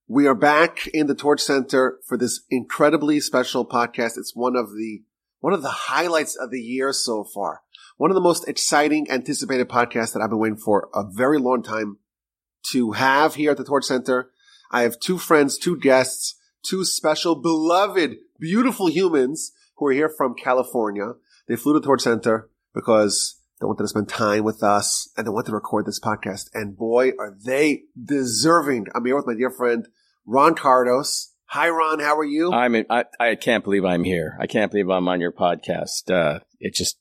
We are back in the Torch Center for this incredibly special podcast. It's one of the highlights of the year so far. One of the most exciting, anticipated podcasts that I've been waiting for a very long time to have here at the Torch Center. I have two friends, two guests, two special, beloved, beautiful humans who are here from California. They flew to the Torch Center because they wanted to spend time with us and they wanted to record this podcast. And boy, are they deserving. I'm here with my dear friend, Ron Cardos. Hi, Ron. How are you? I can't believe I'm here. I can't believe I'm on your podcast. It just,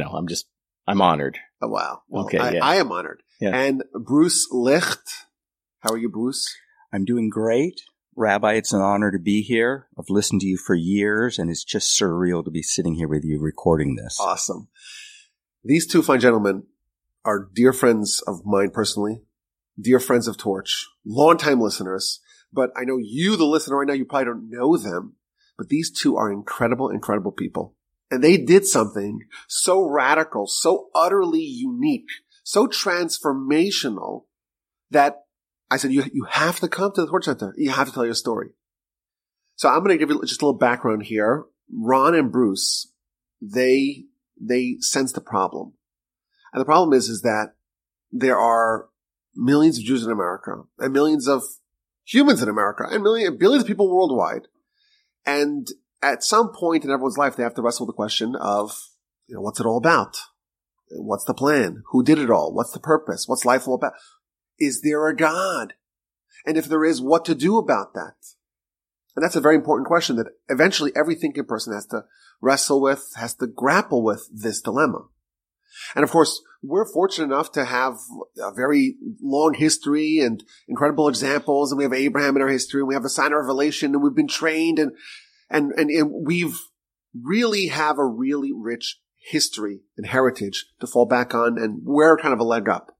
I'm honored. Oh, wow. Well, okay, I am honored. Yeah. And Bruce Licht. How are you, Bruce? I'm doing great. Rabbi, it's an honor to be here. I've listened to you for years, and it's just surreal to be sitting here with you recording this. Awesome. These two fine gentlemen are dear friends of mine personally, dear friends of Torch, longtime listeners. But I know you, the listener right now, you probably don't know them. But these two are incredible, incredible people. And they did something so radical, so utterly unique, so transformational that I said, you have to come to the Torch Center. You have to tell your story. So I'm going to give you just a little background here. Ron and Bruce, they sense the problem. And the problem is that there are millions of Jews in America and millions of humans in America and billions of people worldwide. And at some point in everyone's life, they have to wrestle with the question of, what's it all about? What's the plan? Who did it all? What's the purpose? What's life all about? Is there a God? And if there is, what to do about that? And that's a very important question that eventually every thinking person has to wrestle with, has to grapple with this dilemma. And of course, we're fortunate enough to have a very long history and incredible examples. And we have Abraham in our history, and we have a sign of Revelation, and we've been trained, and we've really have a really rich history and heritage to fall back on, and we're kind of a leg up.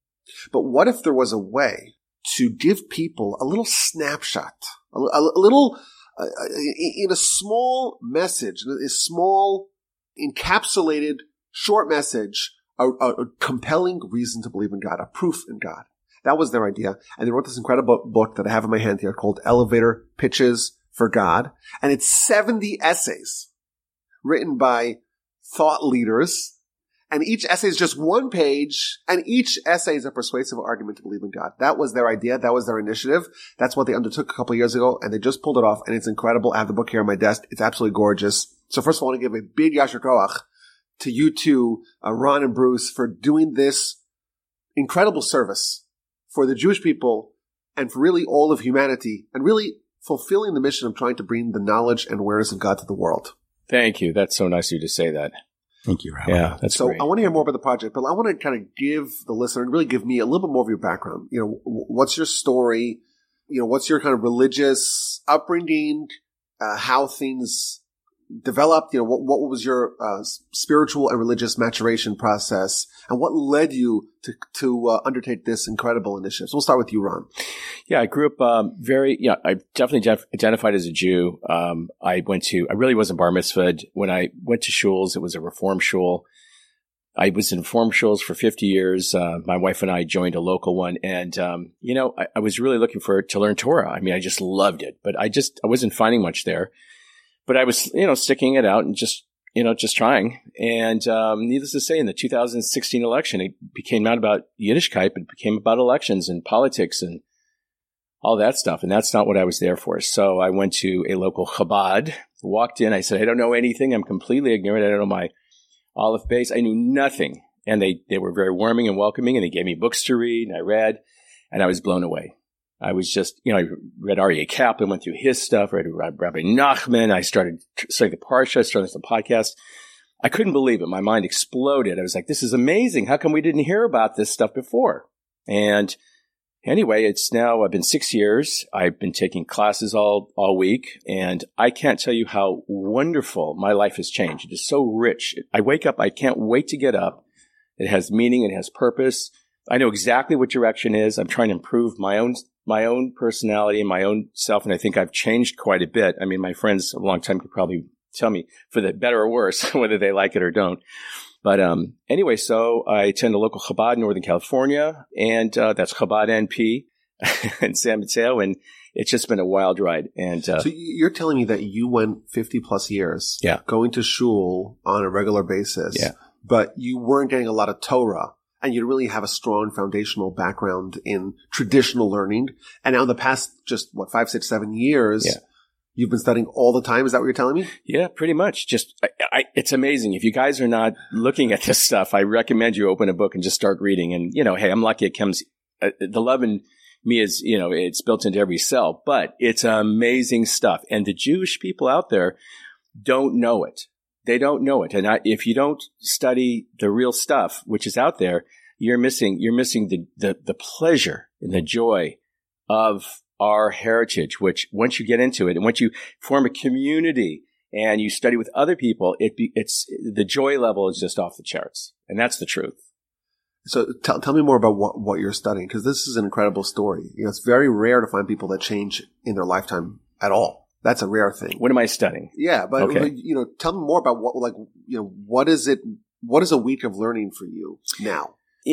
But what if there was a way to give people a little snapshot, a little, in a small message, a small encapsulated short message, a compelling reason to believe in God, a proof in God. That was their idea. And they wrote this incredible book that I have in my hand here called Elevator Pitches for God. And it's 70 essays written by thought leaders. And each essay is just one page, and each essay is a persuasive argument to believe in God. That was their idea. That was their initiative. That's what they undertook a couple of years ago, and they just pulled it off, and it's incredible. I have the book here on my desk. It's absolutely gorgeous. So first of all, I want to give a big yasher koach to you two, Ron and Bruce, for doing this incredible service for the Jewish people and for really all of humanity, and really fulfilling the mission of trying to bring the knowledge and awareness of God to the world. Thank you. That's so nice of you to say that. Thank you, Rabbi. Yeah, that's so great. I want to hear more about the project, but I want to kind of give the listener and really give me a little bit more of your background. What's your story? What's your kind of religious upbringing? How things developed? What was your spiritual and religious maturation process, and what led you to undertake this incredible initiative? So we'll start with you, Ron. Yeah, I grew up I definitely identified as a Jew. I really wasn't bar mitzvahed. When I went to shuls, it was a reform shul. I was in reform shuls for 50 years. My wife and I joined a local one, and I was really looking to learn Torah. I mean, I just loved it, but I wasn't finding much there. But I was, sticking it out and just trying. And needless to say, in the 2016 election, it became not about Yiddishkeit, but it became about elections and politics and all that stuff. And that's not what I was there for. So I went to a local Chabad, walked in. I said, I don't know anything. I'm completely ignorant. I don't know my Aleph Beis. I knew nothing. And they were very warming and welcoming, and they gave me books to read, and I read, and I was blown away. I was just, I read Aryeh Kaplan, went through his stuff, read Rabbi Nachman. I started studying the Parsha, started some podcasts. I couldn't believe it. My mind exploded. I was like, this is amazing. How come we didn't hear about this stuff before? And anyway, I've been 6 years. I've been taking classes all week, and I can't tell you how wonderful my life has changed. It is so rich. I wake up, I can't wait to get up. It has meaning, it has purpose. I know exactly what direction is. I'm trying to improve my own personality and my own self, and I think I've changed quite a bit. I mean, my friends a long time could probably tell me for the better or worse, whether they like it or don't. But anyway, so I attend a local Chabad in Northern California, and that's Chabad NP. in San Mateo, and it's just been a wild ride. And so you're telling me that you went 50 plus years going to shul on a regular basis, but you weren't getting a lot of Torah, and you really have a strong foundational background in traditional learning. And now in the past, just 5, 6, 7 years, you've been studying all the time. Is that what you're telling me? Yeah, pretty much. Just, it's amazing. If you guys are not looking at this stuff, I recommend you open a book and just start reading. And, hey, I'm lucky it comes, the love in me is, it's built into every cell, but it's amazing stuff. And the Jewish people out there don't know it. They don't know it. And if you don't study the real stuff, which is out there, you're missing the pleasure and the joy of our heritage, which once you get into it and once you form a community and you study with other people, it's the joy level is just off the charts. And that's the truth. So tell me more about what you're studying, because this is an incredible story. It's very rare to find people that change in their lifetime at all. That's a rare thing. What am I studying? Yeah, but tell me more about what is it? What is a week of learning for you now?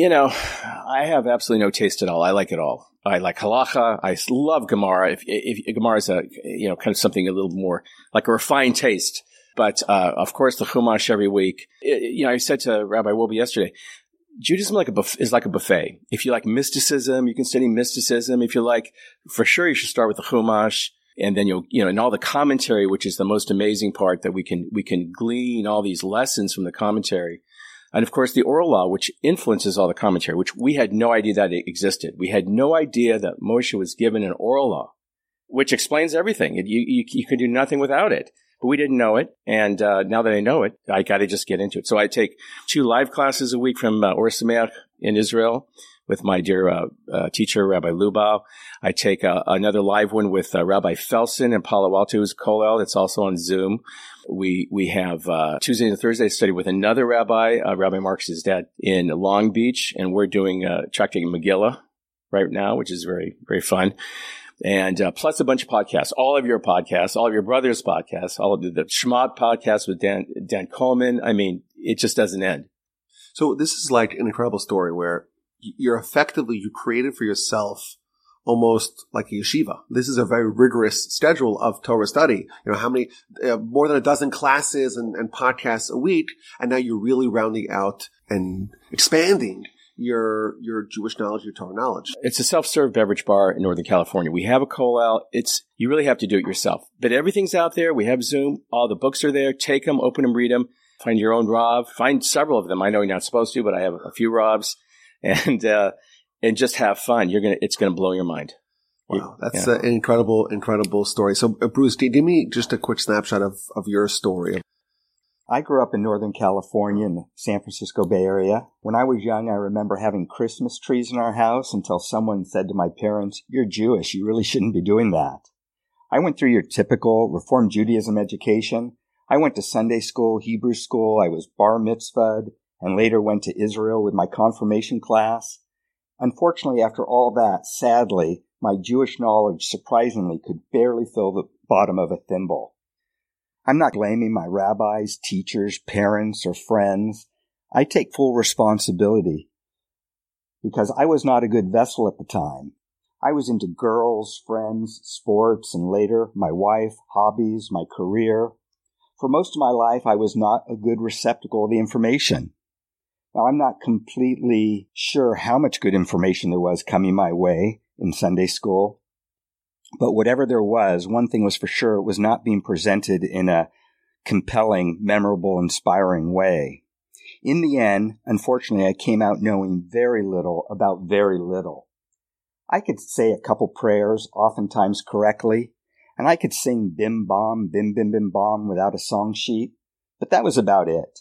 I have absolutely no taste at all. I like it all. I like halacha. I love Gemara. If Gemara is kind of something a little more like a refined taste. But of course, the Chumash every week. I said to Rabbi Wilby yesterday, Judaism is like a buffet. If you like mysticism, you can study mysticism. If you like, for sure, you should start with the Chumash. And then and all the commentary, which is the most amazing part, that we can glean all these lessons from the commentary. And of course, the oral law, which influences all the commentary, which we had no idea that it existed. We had no idea that Moshe was given an oral law, which explains everything. You could do nothing without it. But we didn't know it. And now that I know it, I got to just get into it. So I take 2 live classes a week from Or Sameach in Israel with my dear teacher, Rabbi Lubal. I take another live one with Rabbi Felsen in Palo Alto, who's Kollel. It's also on Zoom. We have Tuesday and Thursday study with another rabbi, Rabbi Marcus's dad, in Long Beach, and we're doing Tractate Megillah right now, which is very, very fun. And plus a bunch of podcasts, all of your podcasts, all of your brothers' podcasts, all of the Shmad podcasts with Dan Coleman. I mean, it just doesn't end. So this is like an incredible story where you created for yourself almost like a yeshiva. This is a very rigorous schedule of Torah study. How many, more than a dozen classes and podcasts a week. And now you're really rounding out and expanding your Jewish knowledge, your Torah knowledge. It's a self-serve beverage bar in Northern California. We have a kollel. You really have to do it yourself. But everything's out there. We have Zoom. All the books are there. Take them, open them, read them. Find your own Rav. Find several of them. I know you're not supposed to, but I have a few Ravs. And just have fun. It's gonna blow your mind. Wow, that's an incredible story. So, Bruce, give me just a quick snapshot of your story. I grew up in Northern California in the San Francisco Bay Area. When I was young, I remember having Christmas trees in our house until someone said to my parents, "You're Jewish. You really shouldn't be doing that." I went through your typical Reform Judaism education. I went to Sunday school, Hebrew school. I was bar mitzvahed, and later went to Israel with my confirmation class. Unfortunately, after all that, sadly, my Jewish knowledge surprisingly could barely fill the bottom of a thimble. I'm not blaming my rabbis, teachers, parents, or friends. I take full responsibility because I was not a good vessel at the time. I was into girls, friends, sports, and later my wife, hobbies, my career. For most of my life, I was not a good receptacle of the information. Now, I'm not completely sure how much good information there was coming my way in Sunday school, but whatever there was, one thing was for sure, it was not being presented in a compelling, memorable, inspiring way. In the end, unfortunately, I came out knowing very little about very little. I could say a couple prayers, oftentimes correctly, and I could sing bim bom, bim bim bim bom without a song sheet, but that was about it.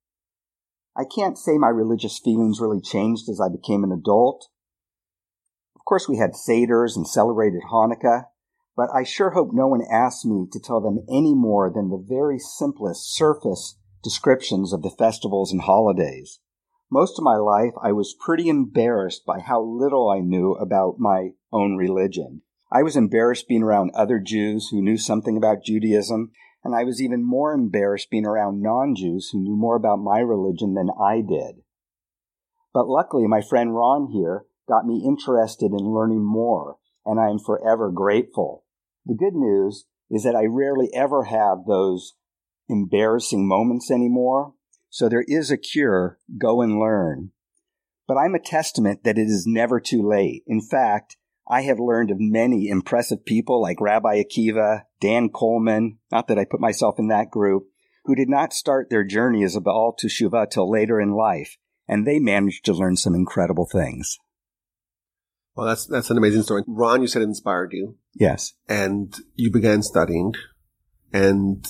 I can't say my religious feelings really changed as I became an adult. Of course, we had Seders and celebrated Hanukkah, but I sure hope no one asked me to tell them any more than the very simplest surface descriptions of the festivals and holidays. Most of my life, I was pretty embarrassed by how little I knew about my own religion. I was embarrassed being around other Jews who knew something about Judaism, and I was even more embarrassed being around non-Jews who knew more about my religion than I did. But luckily, my friend Ron here got me interested in learning more, and I am forever grateful. The good news is that I rarely ever have those embarrassing moments anymore, so there is a cure. Go and learn. But I'm a testament that it is never too late. In fact, I have learned of many impressive people like Rabbi Akiva, Dan Coleman, not that I put myself in that group, who did not start their journey as a Baal Teshuvah till later in life, and they managed to learn some incredible things. Well, that's an amazing story. Ron, you said it inspired you. Yes. And you began studying. And,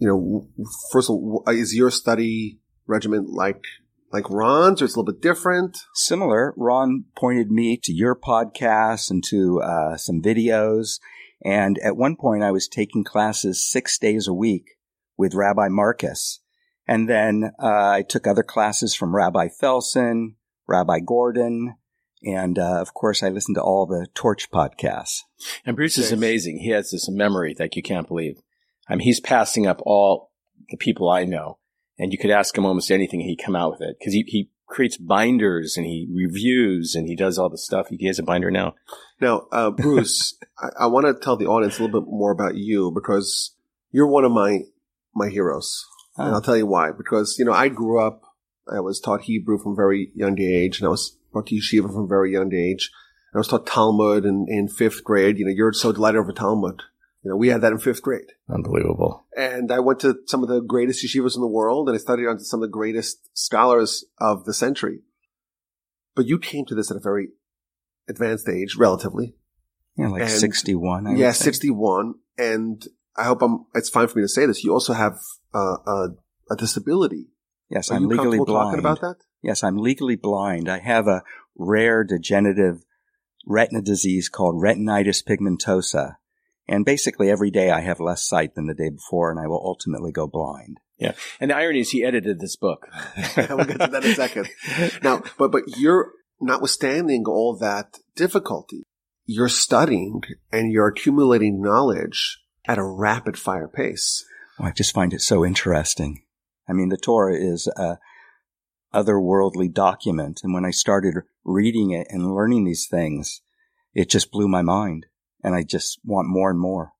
first of all, is your study regimen like Ron's, or it's a little bit different? Similar. Ron pointed me to your podcast and to some videos. And at one point, I was taking classes 6 days a week with Rabbi Marcus. And then I took other classes from Rabbi Felsen, Rabbi Gordon, and of course, I listened to all the Torch podcasts. And Bruce is amazing. He has this memory like you can't believe. I mean, he's passing up all the people I know. And you could ask him almost anything, and he'd come out with it. Because he creates binders, and he reviews, and he does all the stuff. He has a binder now. Now, Bruce, I want to tell the audience a little bit more about you, because you're one of my heroes. Oh. And I'll tell you why. Because, I grew up, I was taught Hebrew from a very young age, and I was taught yeshiva from a very young age. I was taught Talmud in 5th grade. You're so delighted over Talmud. We had that in 5th grade. Unbelievable. And I went to some of the greatest yeshivas in the world, and I studied under some of the greatest scholars of the century. But you came to this at a very advanced age, relatively. Yeah, like 61. Yeah, 61. And I hope it's fine for me to say this. You also have a disability. Yes, I'm legally blind. Talking about that? Yes, I'm legally blind. I have a rare degenerative retina disease called retinitis pigmentosa. And basically every day I have less sight than the day before, and I will ultimately go blind. Yeah. And the irony is he edited this book. We'll get to that in a second. Now, but you're, notwithstanding all that difficulty, you're studying and you're accumulating knowledge at a rapid fire pace. Well, I just find it so interesting. I mean, the Torah is a otherworldly document. And when I started reading it and learning these things, it just blew my mind. And I just want more and more.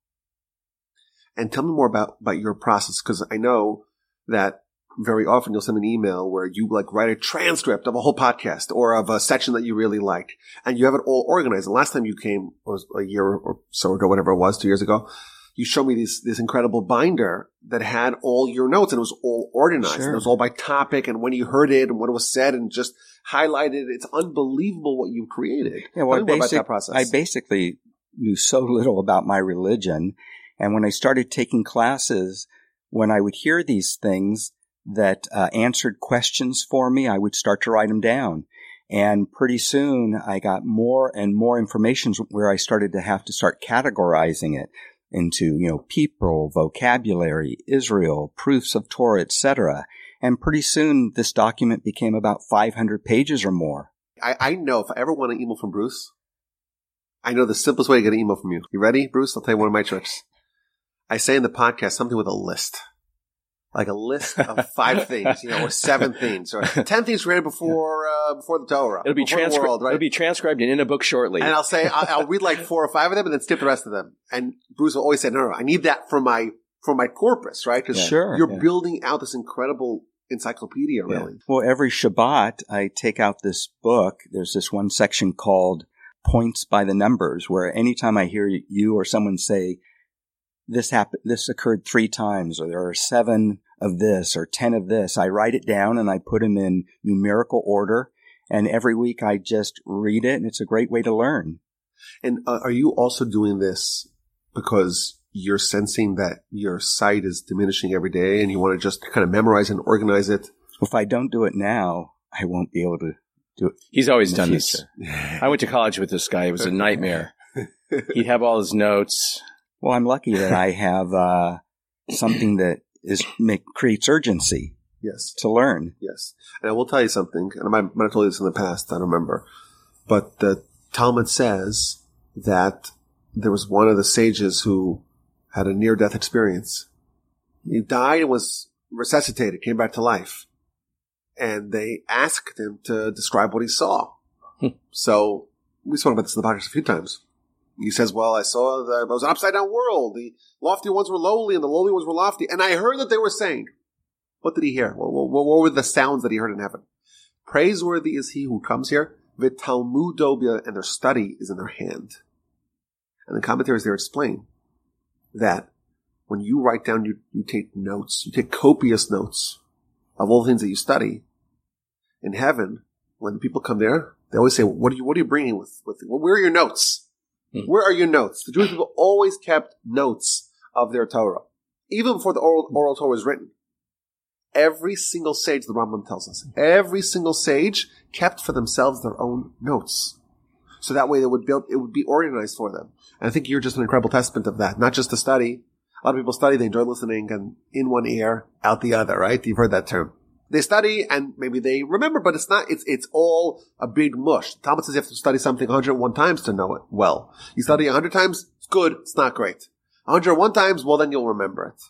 And tell me more about your process, because I know that very often you'll send an email where you write a transcript of a whole podcast or of a section that you really liked, and you have it all organized. And last time you came was a year or so ago, whatever it was, 2 years ago. You showed me this incredible binder that had all your notes, and it was all organized. Sure. And it was all by topic and when you heard it and what it was said and just highlighted. It's unbelievable what you've created. Yeah, well, tell me more about that process. I basically knew so little about my religion. And when I started taking classes, when I would hear these things that answered questions for me, I would start to write them down. And pretty soon I got more and more information where I started to have to start categorizing it into, people, vocabulary, Israel, proofs of Torah, etc. And pretty soon this document became about 500 pages or more. I know if I ever want an email from Bruce, I know the simplest way to get an email from you. You ready, Bruce? I'll tell you one of my tricks. I say in the podcast something with a list. Like a list of 5 things, or 7 things, or 10 things created before the Torah. It'll be transcribed. Right? It'll be transcribed and in a book shortly. And I'll say, I'll read 4 or 5 of them and then skip the rest of them. And Bruce will always say, no, I need that for my corpus, right? Because you're building out this incredible encyclopedia, really. Yeah. Well, every Shabbat, I take out this book. There's this one section called Points by the Numbers, where anytime I hear you or someone say, this occurred 3 times, or there are 7 of this, or 10 of this, I write it down and I put them in numerical order. And every week I just read it, and it's a great way to learn. And are you also doing this because you're sensing that your sight is diminishing every day and you want to just kind of memorize and organize it? If I don't do it now, I won't be able to do it. He's always done this. I went to college with this guy. It was a nightmare. He'd have all his notes. Well, I'm lucky that I have something that creates urgency. Yes. To learn. Yes. And I will tell you something, and I might have told you this in the past, I don't remember, but the Talmud says that there was one of the sages who had a near-death experience. He died and was resuscitated, came back to life. And they asked him to describe what he saw. So We spoke about this in the podcast a few times. He says, well, I saw that it was an upside down world. The lofty ones were lowly and the lowly ones were lofty. And I heard that they were saying, what did he hear? What were the sounds that he heard in heaven? Praiseworthy is he who comes here. V'talmudo, and their study is in their hand. And the commentaries there explain that when you write down, you take notes, you take copious notes of all the things that you study. In heaven, when the people come there, they always say, what are you bringing with you? Well, where are your notes? Where are your notes? The Jewish people always kept notes of their Torah. Even before the oral Torah was written. Every single sage, the Rambam tells us, every single sage kept for themselves their own notes. So that way it would be organized for them. And I think you're just an incredible testament of that. Not just to study. A lot of people study, they enjoy listening, and in one ear, out the other, right? You've heard that term. They study, and maybe they remember, but it's all a big mush. The Talmud says you have to study something 101 times to know it well. You study 100 times, it's good, it's not great. 101 times, well, then you'll remember it.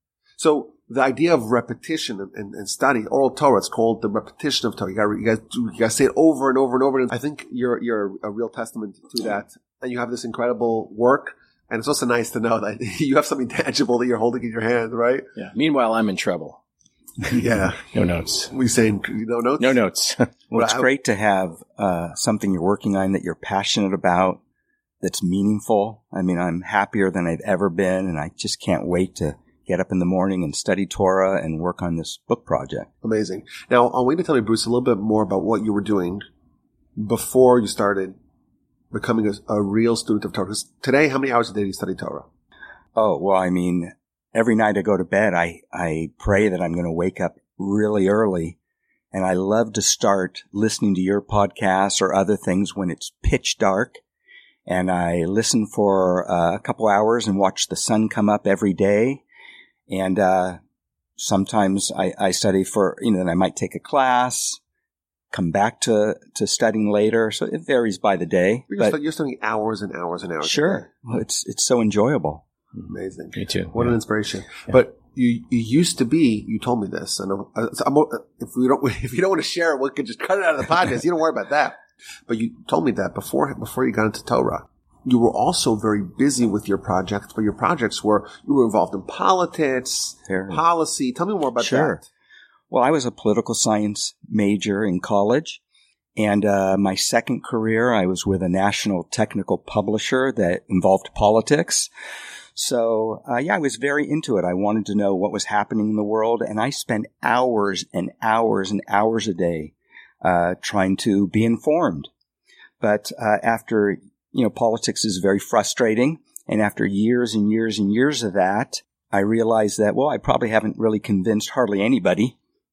So, the idea of repetition and study, oral Torah, it's called the repetition of Torah. You gotta say it over and over and over. And I think you're a real testament to that. And you have this incredible work. And it's also nice to know that you have something tangible that you're holding in your hand, right? Yeah. Meanwhile, I'm in trouble. Yeah. No notes. We saying no notes? No notes. Well, it's great to have something you're working on that you're passionate about, that's meaningful. I mean, I'm happier than I've ever been, and I just can't wait to get up in the morning and study Torah and work on this book project. Amazing. Now, I want you to tell me, Bruce, a little bit more about what you were doing before you started becoming a real student of Torah. Because today, how many hours a day do you study Torah? Oh, well, I mean, every night I go to bed, I pray that I'm going to wake up really early. And I love to start listening to your podcasts or other things when it's pitch dark. And I listen for a couple hours and watch the sun come up every day. And sometimes I study for, then I might take a class, come back to studying later. So it varies by the day. You're studying hours and hours and hours. Sure. Well, it's so enjoyable. Amazing. Me too. What an inspiration. Yeah. But you used to be, you told me this, and if you don't want to share it, we could just cut it out of the podcast. You don't worry about that. But you told me that before you got into Torah. You were also very busy with your projects, but your projects you were involved in politics, policy. Tell me more about that. Well, I was a political science major in college, and my second career, I was with a national technical publisher that involved politics. So, I was very into it. I wanted to know what was happening in the world, and I spent hours and hours and hours a day trying to be informed. But after politics is very frustrating. And after years and years and years of that, I realized that, I probably haven't really convinced hardly anybody,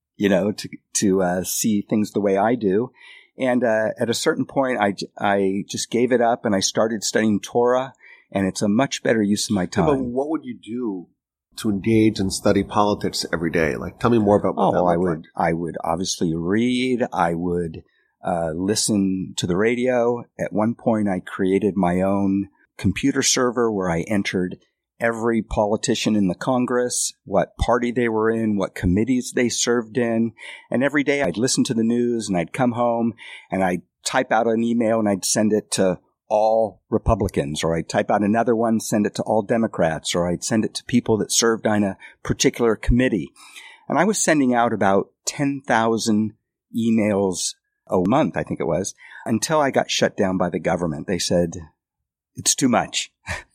to see things the way I do. And at a certain point, I just gave it up and I started studying Torah, and it's a much better use of my time. But what would you do to engage and study politics every day? Like, tell me more about what that looked like. I would obviously read. I would listen to the radio. At one point, I created my own computer server where I entered every politician in the Congress, what party they were in, what committees they served in. And every day I'd listen to the news and I'd come home and I'd type out an email and I'd send it to all Republicans, or I'd type out another one, send it to all Democrats, or I'd send it to people that served on a particular committee. And I was sending out about 10,000 emails a month, I think it was, until I got shut down by the government. They said, it's too much.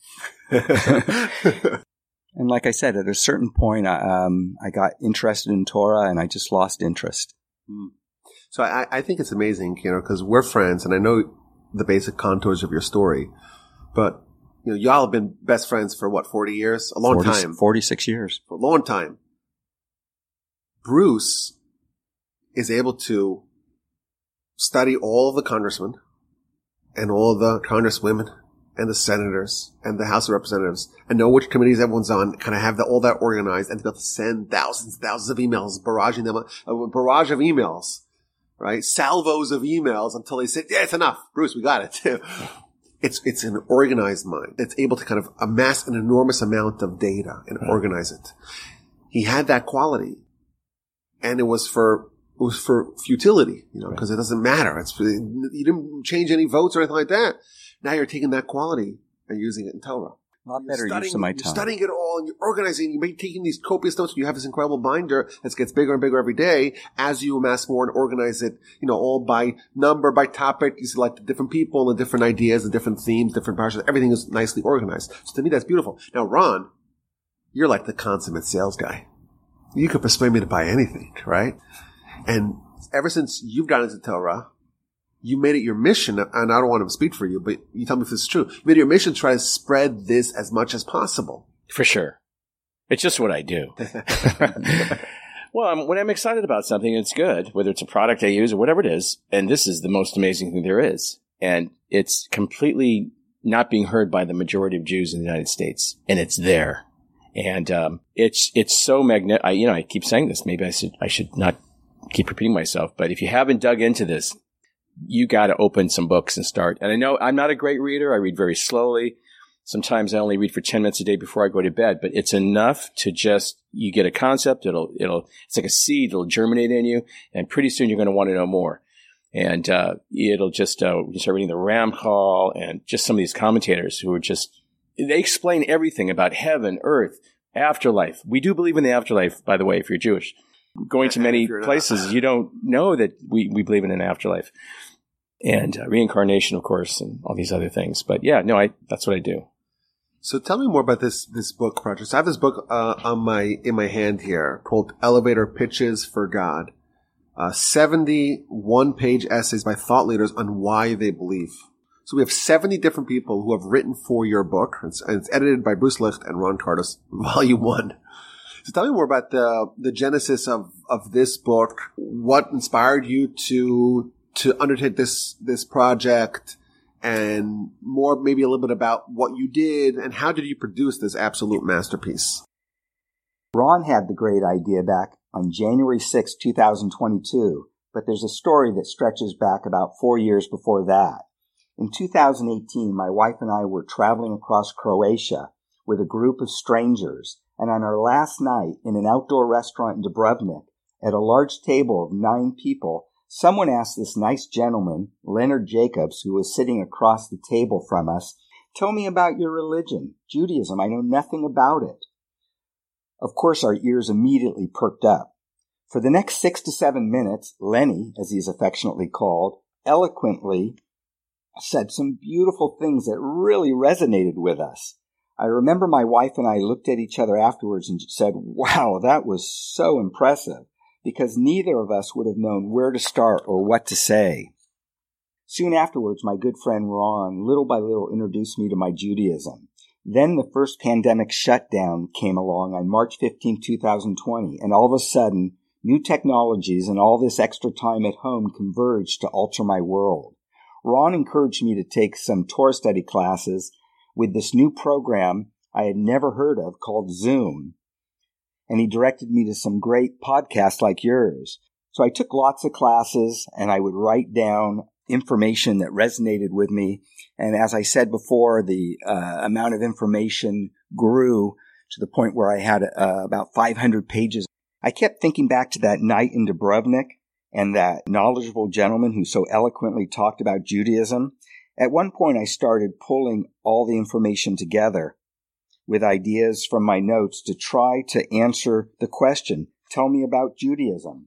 And like I said, at a certain point, I got interested in Torah and I just lost interest. So I think it's amazing, because we're friends and I know the basic contours of your story, but y'all have been best friends for 40 years? A long time. 46 years. For a long time. Bruce is able to study all of the congressmen and all the congresswomen and the senators and the House of Representatives and know which committees everyone's on, kind of have all that organized, and to be able to send thousands and thousands of emails, barraging them, a barrage of emails, right? Salvos of emails until they say, yeah, it's enough. Bruce, we got it. It's an organized mind. It's able to kind of amass an enormous amount of data and organize it. He had that quality. And it was for was for futility, because it doesn't matter. You didn't change any votes or anything like that. Now you're taking that quality and using it in Torah. A lot better use of my time. You're studying it all and you're organizing. You're taking these copious notes. You have this incredible binder that gets bigger and bigger every day as you amass more and organize it, all by number, by topic. You select the different people, the different ideas, the different themes, different parts. Everything is nicely organized. So to me, that's beautiful. Now, Ron, you're like the consummate sales guy. You could persuade me to buy anything, right? And ever since you've gotten into Torah, you made it your mission, and I don't want to speak for you, but you tell me if this is true. You made it your mission to try to spread this as much as possible. For sure. It's just what I do. Well, when I'm excited about something, it's good, whether it's a product I use or whatever it is. And this is the most amazing thing there is. And it's completely not being heard by the majority of Jews in the United States. And it's there. And it's so magnetic. I keep saying this. Maybe I should not keep repeating myself. But if you haven't dug into this, you got to open some books and start. And I know I'm not a great reader. I read very slowly. Sometimes I only read for 10 minutes a day before I go to bed, but it's enough to you get a concept. It's like a seed. It'll germinate in you. And pretty soon you're going to want to know more. And, it'll just, you start reading the Ramchal and just some of these commentators who are they explain everything about heaven, earth, afterlife. We do believe in the afterlife, by the way, if you're Jewish. Going to many places, you don't know that we believe in an afterlife. And reincarnation, of course, and all these other things. But yeah, no, that's what I do. So tell me more about this book project. So I have this book in my hand here called Elevator Pitches for God. 71-page essays by thought leaders on why they believe. So we have 70 different people who have written for your book. It's edited by Bruce Licht and Ron Cardis, Volume 1. So tell me more about the genesis of this book. What inspired you to undertake this project, and more maybe a little bit about what you did and how did you produce this absolute masterpiece? Ron had the great idea back on January 6, 2022, but there's a story that stretches back about 4 years before that. In 2018, my wife and I were traveling across Croatia with a group of strangers. And on our last night in an outdoor restaurant in Dubrovnik, at a large table of 9 people, someone asked this nice gentleman, Leonard Jacobs, who was sitting across the table from us, "Tell me about your religion, Judaism. I know nothing about it." Of course, our ears immediately perked up. For the next 6 to 7 minutes, Lenny, as he is affectionately called, eloquently said some beautiful things that really resonated with us. I remember my wife and I looked at each other afterwards and said, "Wow, that was so impressive," because neither of us would have known where to start or what to say. Soon afterwards, my good friend Ron, little by little, introduced me to my Judaism. Then the first pandemic shutdown came along on March 15, 2020, and all of a sudden, new technologies and all this extra time at home converged to alter my world. Ron encouraged me to take some Torah study classes with this new program I had never heard of called Zoom. And he directed me to some great podcasts like yours. So I took lots of classes and I would write down information that resonated with me. And as I said before, the amount of information grew to the point where I had about 500 pages. I kept thinking back to that night in Dubrovnik and that knowledgeable gentleman who so eloquently talked about Judaism. At one point, I started pulling all the information together with ideas from my notes to try to answer the question, "Tell me about Judaism."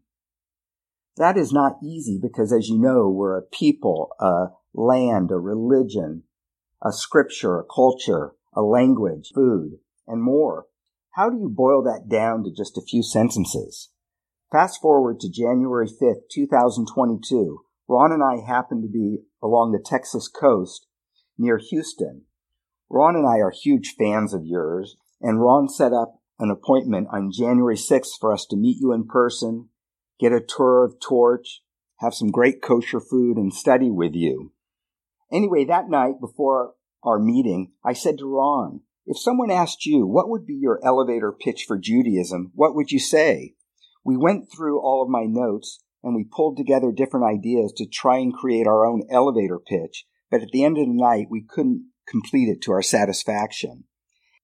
That is not easy because, as you know, we're a people, a land, a religion, a scripture, a culture, a language, food, and more. How do you boil that down to just a few sentences? Fast forward to January 5th, 2022. Ron and I happened to be along the Texas coast near Houston. Ron and I are huge fans of yours, and Ron set up an appointment on January 6th for us to meet you in person, get a tour of Torch, have some great kosher food, and study with you. Anyway, that night before our meeting, I said to Ron, "If someone asked you, what would be your elevator pitch for Judaism, what would you say?" We went through all of my notes, and we pulled together different ideas to try and create our own elevator pitch, but at the end of the night, we couldn't complete it to our satisfaction.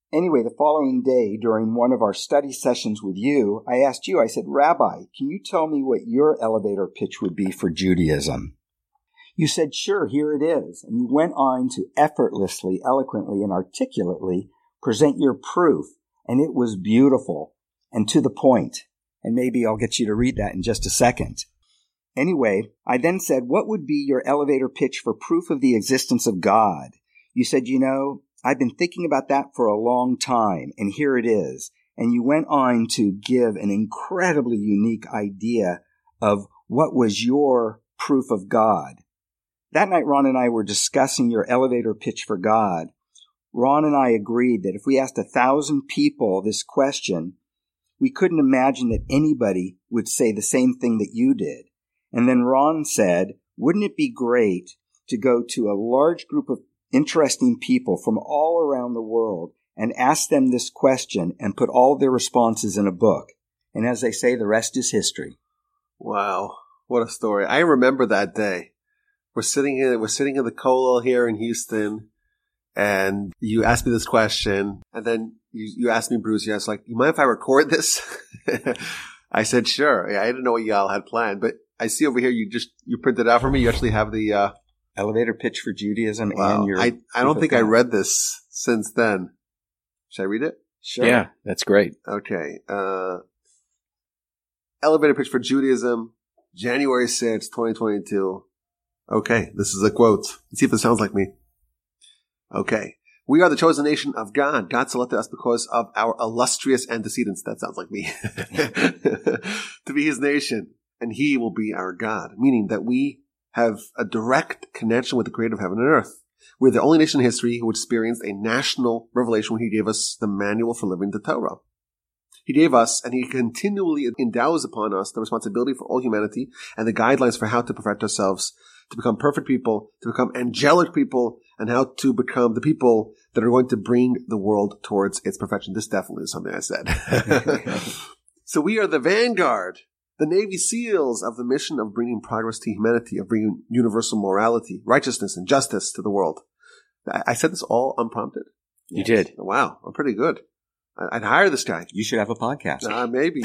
Anyway, the following day, during one of our study sessions with you, I asked you, I said, Rabbi, can you tell me what your elevator pitch would be for Judaism? You said, sure, here it is. And you went on to effortlessly, eloquently, and articulately present your proof. And it was beautiful and to the point. And maybe I'll get you to read that in just a second. Anyway, I then said, what would be your elevator pitch for proof of the existence of God? You said, I've been thinking about that for a long time, and here it is. And you went on to give an incredibly unique idea of what was your proof of God. That night, Ron and I were discussing your elevator pitch for God. Ron and I agreed that if we asked 1,000 people this question, we couldn't imagine that anybody would say the same thing that you did. And then Ron said, wouldn't it be great to go to a large group of interesting people from all around the world and ask them this question and put all of their responses in a book? And as they say, the rest is history. Wow. What a story. I remember that day. We're sitting in the Kollel here in Houston, and you asked me this question, and then you asked me, Bruce, you asked, you mind if I record this? I said, sure. Yeah, I didn't know what y'all had planned, but I see over here you printed it out for me. You actually have the elevator pitch for Judaism. Wow. And your I don't think I read this since then. Should I read it? Sure. Yeah, that's great. Okay. Elevator pitch for Judaism, January 6th, 2022. Okay, this is a quote. Let's see if it sounds like me. Okay. We are the chosen nation of God. God selected us because of our illustrious antecedents. That sounds like me. To be his nation, and he will be our God. Meaning that we have a direct connection with the creator of heaven and earth. We're the only nation in history who experienced a national revelation when he gave us the manual for living the Torah. He gave us, and he continually endows upon us, the responsibility for all humanity and the guidelines for how to perfect ourselves, to become perfect people, to become angelic people, and how to become the people that are going to bring the world towards its perfection. This definitely is something I said. So we are the vanguard, the Navy SEALs of the mission of bringing progress to humanity, of bringing universal morality, righteousness, and justice to the world. I said this all unprompted. You did. Wow, I'm pretty good. I'd hire this guy. You should have a podcast. Maybe.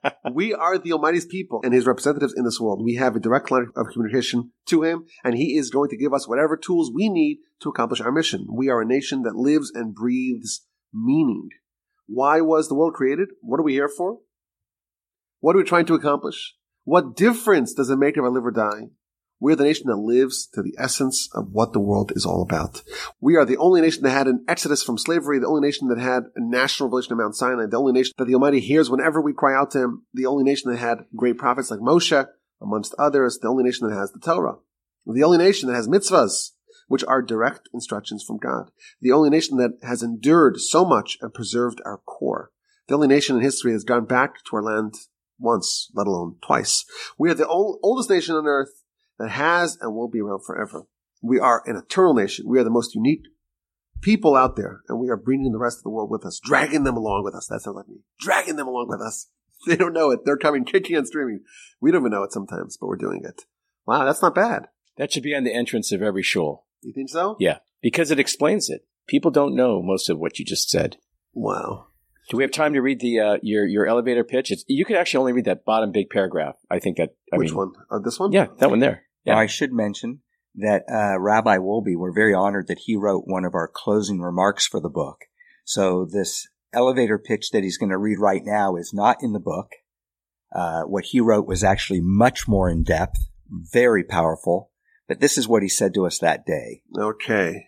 We are the Almighty's people and his representatives in this world. We have a direct line of communication to him, and he is going to give us whatever tools we need to accomplish our mission. We are a nation that lives and breathes meaning. Why was the world created? What are we here for? What are we trying to accomplish? What difference does it make if I live or die? We're the nation that lives to the essence of what the world is all about. We are the only nation that had an exodus from slavery, the only nation that had a national revelation of Mount Sinai, the only nation that the Almighty hears whenever we cry out to him, the only nation that had great prophets like Moshe, amongst others, the only nation that has the Torah, the only nation that has mitzvahs, which are direct instructions from God, the only nation that has endured so much and preserved our core, the only nation in history that has gone back to our land once, let alone twice. We are the oldest nation on earth that has and will be around forever. We are an eternal nation. We are the most unique people out there, and we are bringing the rest of the world with us, dragging them along with us. That sounds like me. Dragging them along with us. They don't know it. They're coming kicking and screaming. We don't even know it sometimes, but we're doing it. Wow, that's not bad. That should be on the entrance of every shul. You think so? Yeah, because it explains it. People don't know most of what you just said. Wow. Do we have time to read the your elevator pitch? You could actually only read that bottom big paragraph. I think that. Which one? This one? Yeah, that one there. Yeah. Now, I should mention that Rabbi Wolbe, we're very honored that he wrote one of our closing remarks for the book. So this elevator pitch that he's going to read right now is not in the book. What he wrote was actually much more in depth, very powerful. But this is what he said to us that day. Okay.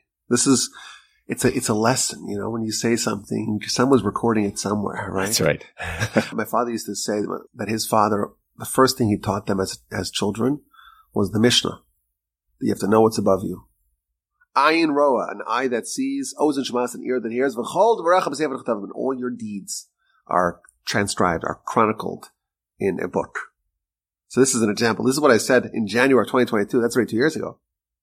It's a lesson, when you say something, someone's recording it somewhere, right? That's right. My father used to say that his father, the first thing he taught them as children was the Mishnah. That you have to know what's above you. Ayin roa, an eye that sees, ozen shmas, an ear that hears, v'chol d'varach b'sefer ch'tavim, and all your deeds are transcribed, are chronicled in a book. So this is an example. This is what I said in January 2022. That's already 2 years ago.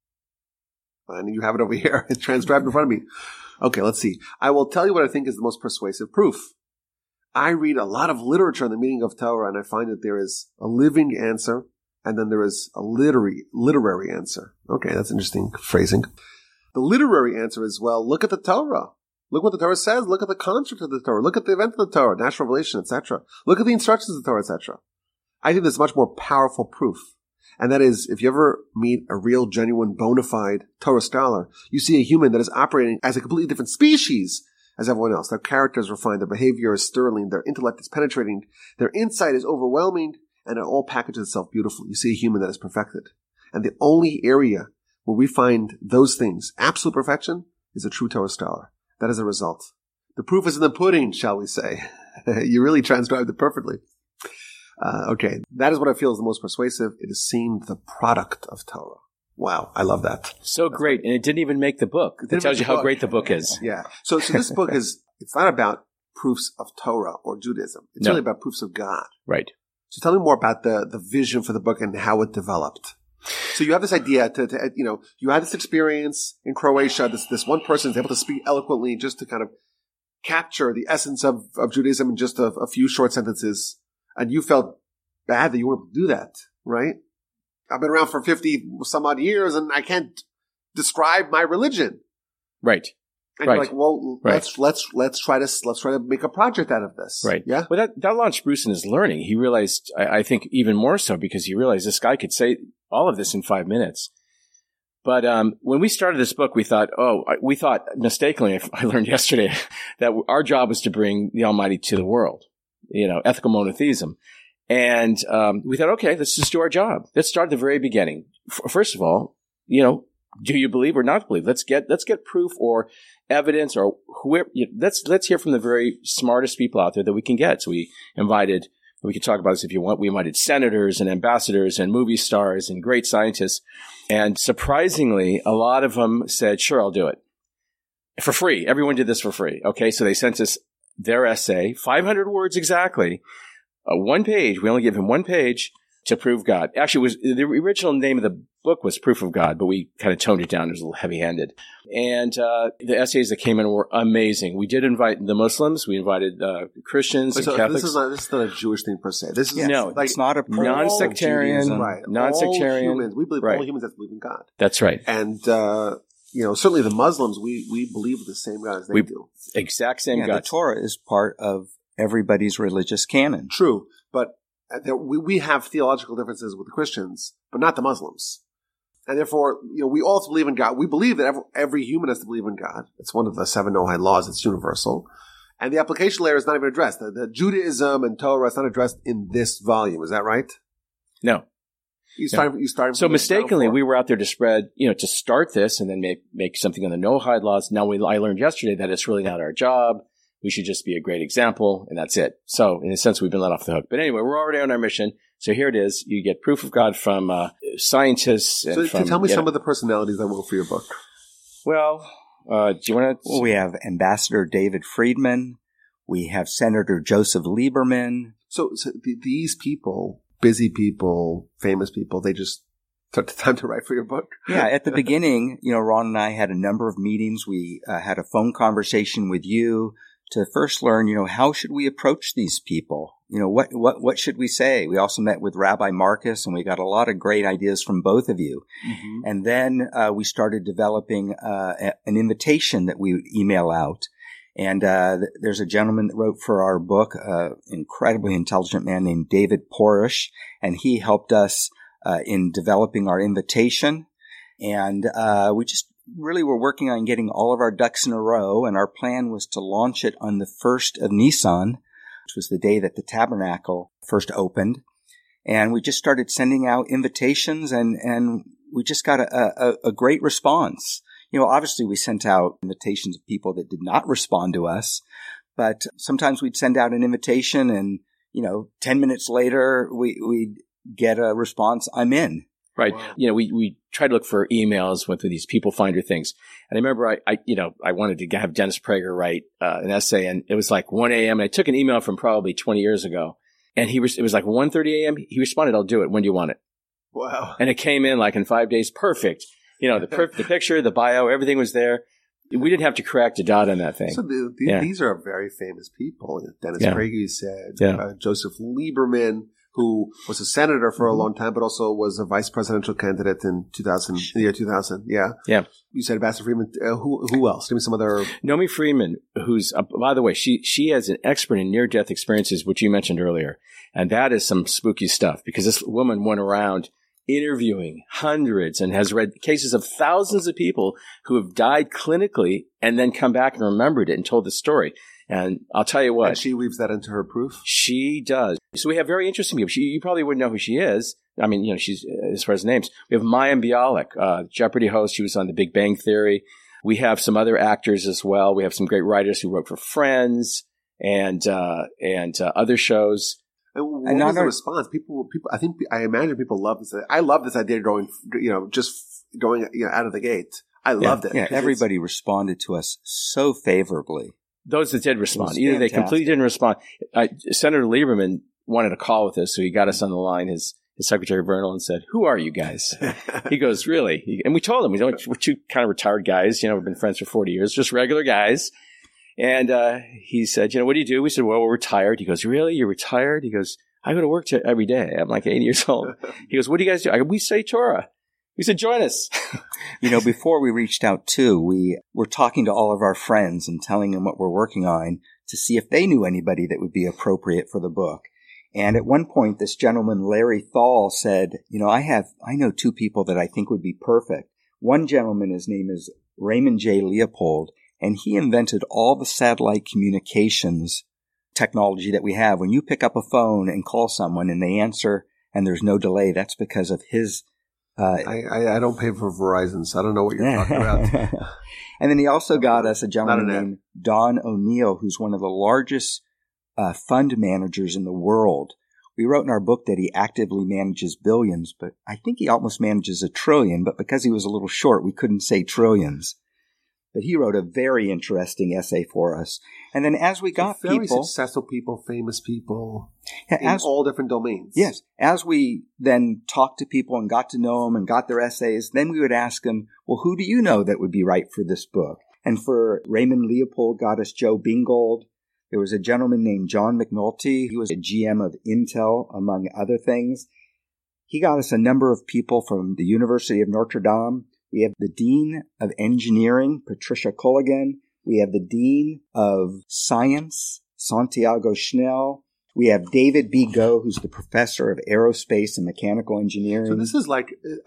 And you have it over here. It's transcribed in front of me. Okay, let's see. I will tell you what I think is the most persuasive proof. I read a lot of literature on the meaning of Torah, and I find that there is a living answer, and then there is a literary answer. Okay, that's interesting phrasing. The literary answer is, well, look at the Torah. Look what the Torah says. Look at the construct of the Torah. Look at the event of the Torah, national revelation, etc. Look at the instructions of the Torah, etc. I think there's much more powerful proof. And that is, if you ever meet a real, genuine, bona fide Torah scholar, you see a human that is operating as a completely different species as everyone else. Their character is refined, their behavior is sterling, their intellect is penetrating, their insight is overwhelming, and it all packages itself beautifully. You see a human that is perfected. And the only area where we find those things, absolute perfection, is a true Torah scholar. That is a result. The proof is in the pudding, shall we say. You really transcribed it perfectly. Okay, that is what I feel is the most persuasive. It is seeing the product of Torah. Wow, I love that. So great. And it didn't even make the book. It tells you how great the book is. Yeah. So this book it's not about proofs of Torah or Judaism. It's really about proofs of God. Right. So tell me more about the vision for the book and how it developed. So you have this idea you had this experience in Croatia. This one person is able to speak eloquently just to kind of capture the essence of Judaism in just a few short sentences. And you felt bad that you weren't able to do that, right? I've been around for 50 some odd years and I can't describe my religion. Right. And you're like, well, let's try to make a project out of this. Right. Yeah. Well, that launched Bruce in his learning. He realized, I think even more so because he realized this guy could say all of this in 5 minutes. But when we started this book, we thought mistakenly, I learned yesterday that our job was to bring the Almighty to the world, ethical monotheism. And we thought, okay, let's just do our job. Let's start at the very beginning. First of all, do you believe or not believe? Let's get proof or evidence or whoever. Let's hear from the very smartest people out there that we can get. So we can talk about this if you want. We invited senators and ambassadors and movie stars and great scientists. And surprisingly, a lot of them said, sure, I'll do it. For free. Everyone did this for free. Okay. So they sent us their essay, 500 words exactly, 1 page. We only give him 1 page to prove God. Actually, the original name of the book was Proof of God, but we kind of toned it down. It was a little heavy-handed. And the essays that came in were amazing. We did invite the Muslims. We invited Christians and Catholics. This is not a Jewish thing per se. This is it's not a non-sectarian. Right. Non-sectarian. All humans. We believe all humans have to believe in God. That's right. And certainly the Muslims, we believe the same God as they do. Exact same God. The Torah is part of everybody's religious canon. True, but we have theological differences with the Christians, but not the Muslims. And therefore, we all have to believe in God. We believe that every human has to believe in God. It's one of the 7 Noahide laws. It's universal. And the application layer is not even addressed. The Judaism and Torah is not addressed in this volume. Is that right? No. You started. So mistakenly, we were out there to spread, to start this and then make something on the Noahide laws. Now I learned yesterday that it's really not our job. We should just be a great example, and that's it. So, in a sense, we've been let off the hook. But anyway, we're already on our mission. So here it is. You get proof of God from scientists. And so tell me some of the personalities that work for your book. Well, do you want to? Well, we have Ambassador David Friedman. We have Senator Joseph Lieberman. So these people, busy people, famous people, they just took the time to write for your book? Yeah, at the beginning, Ron and I had a number of meetings. We had a phone conversation with you to first learn, how should we approach these people? What should we say? We also met with Rabbi Marcus, and we got a lot of great ideas from both of you. Mm-hmm. And then we started developing an invitation that we would email out. And there's a gentleman that wrote for our book, incredibly intelligent man named David Porish, and he helped us in developing our invitation. And we just really were working on getting all of our ducks in a row, and our plan was to launch it on the 1st of Nisan, which was the day that the tabernacle first opened. And we just started sending out invitations, and we just got a great response. Obviously we sent out invitations of people that did not respond to us, but sometimes we'd send out an invitation and, 10 minutes later we'd get a response, I'm in. Right. Wow. We tried to look for emails with these people finder things. And I remember I wanted to have Dennis Prager write an essay, and it was like 1 a.m. And I took an email from probably 20 years ago, and it was like 1:30 a.m. He responded, I'll do it. When do you want it? Wow. And it came in like in 5 days. Perfect. The picture, the bio, everything was there. We didn't have to correct a dot on that thing. So these are very famous people. Dennis Prager, you said, Joseph Lieberman, who was a senator for a long time, but also was a vice presidential candidate in the year 2000. Yeah. Yeah. You said Ambassador Freeman. Who else? Give me some other. Nomi Freeman, who's, by the way, she has an expert in near-death experiences, which you mentioned earlier. And that is some spooky stuff because this woman went around interviewing hundreds and has read cases of thousands of people who have died clinically and then come back and remembered it and told the story. And I'll tell you what. And she weaves that into her proof? She does. So we have very interesting people. You probably wouldn't know who she is. I mean, she's, as far as names, we have Mayim Bialik, Jeopardy host. She was on The Big Bang Theory. We have some other actors as well. We have some great writers who wrote for Friends and other shows. And what was the response? People. I imagine people love this. I love this idea going out of the gate. I loved it. Yeah, everybody responded to us so favorably. Those that did respond, either they completely didn't respond. Senator Lieberman wanted a call with us, so he got us on the line. His secretary Vernal and said, "Who are you guys?" He goes, "Really?" And we told him, we're two kind of retired guys. We've been friends for 40 years, just regular guys. And he said, "What do you do?" We said, "Well, we're retired." He goes, "Really? You're retired?" He goes, "I go to work every day. I'm like 80 years old." He goes, "What do you guys do?" I go, "We say Torah." We said, "Join us." Before we reached out too, we were talking to all of our friends and telling them what we're working on to see if they knew anybody that would be appropriate for the book. And at one point, this gentleman, Larry Thal, said, I know two people that I think would be perfect. One gentleman, his name is Raymond J. Leopold, and he invented all the satellite communications technology that we have. When you pick up a phone and call someone and they answer and there's no delay, that's because of his I don't pay for Verizon, so I don't know what you're talking about. And then he also got us a gentleman named Don O'Neill, who's one of the largest fund managers in the world. We wrote in our book that he actively manages billions, but I think he almost manages $1 trillion, but because he was a little short, we couldn't say trillions. But he wrote a very interesting essay for us. And then as we got very successful people, famous people, in all different domains. Yes. As we then talked to people and got to know them and got their essays, then we would ask them, well, who do you know that would be right for this book? And for Raymond Leopold got us Joe Bingold. There was a gentleman named John McNulty. He was a GM of Intel, among other things. He got us a number of people from the University of Notre Dame. We have the Dean of Engineering, Patricia Culligan. We have the Dean of Science, Santiago Schnell. We have David B. Goh, who's the Professor of Aerospace and Mechanical Engineering. So this is like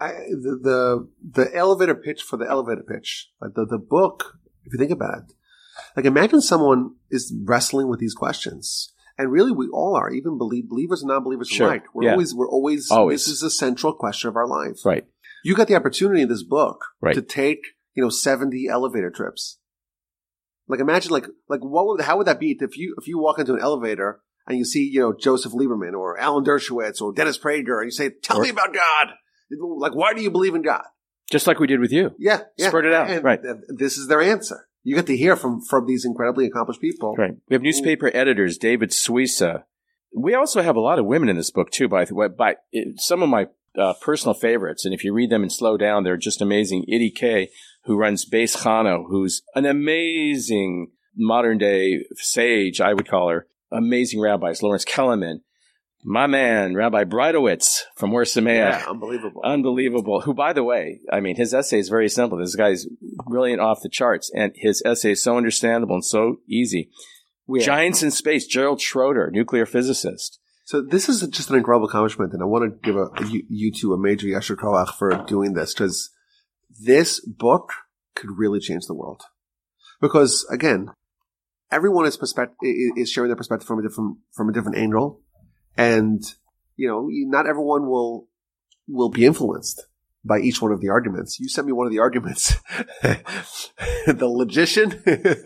the elevator pitch for the elevator pitch. Like the book, if you think about it. Like imagine someone is wrestling with these questions. And really we all are, even believers and non-believers alike. We're always, this is a central question of our life. Right. You got the opportunity in this book to take, 70 elevator trips. Like imagine how would that be if you walk into an elevator and you see, Joseph Lieberman or Alan Dershowitz or Dennis Prager and you say, tell me about God. Like, why do you believe in God? Just like we did with you. Yeah. Spurt it out. And right. This is their answer. You get to hear from these incredibly accomplished people. Right. We have newspaper editors, David Suissa. We also have a lot of women in this book too, by the way. Some of my personal favorites, and if you read them and slow down, they're just amazing. Iddy Kay, who runs Beis Chano, who's an amazing modern-day sage, I would call her. Amazing rabbis. Lawrence Kellerman. My man, Rabbi Breitowitz from Or Sameach. Yeah, unbelievable. Who, by the way, his essay is very simple. This guy's brilliant off the charts, and his essay is so understandable and so easy. Giants in Space, Gerald Schroeder, nuclear physicist. So this is just an incredible accomplishment, and I want to give you two a major yasher koach for doing this, because this book could really change the world. Because again, everyone is sharing their perspective from a different angle, and not everyone will be influenced by each one of the arguments. You sent me one of the arguments, the logician.